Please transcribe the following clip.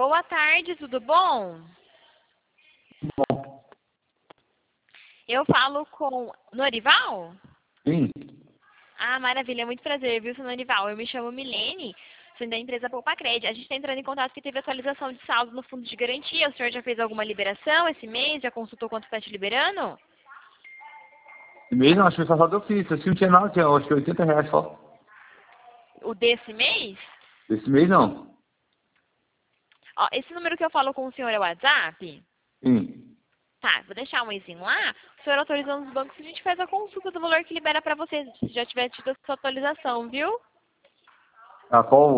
Boa tarde, tudo bom? Bom, Eu falo com Norival? sim. Ah, maravilha, muito prazer, viu, seu Norival? Eu me chamo Milene, sou da empresa Poupacred. A gente está entrando em contato porque teve atualização de saldo no fundo de garantia. O senhor já fez alguma liberação esse mês? Já consultou quanto está te liberando? Esse mês não, acho que só falta eu fiz. Esse não tinha nada, tinha acho que R$ 80 só. O desse mês? Esse mês não. Ó, esse número que eu falo com o senhor é o WhatsApp? Sim. Tá, vou deixar um ezinho lá. O senhor autorizando os bancos, a gente faz a consulta do valor que libera para você, se já tiver tido essa atualização, viu? A qual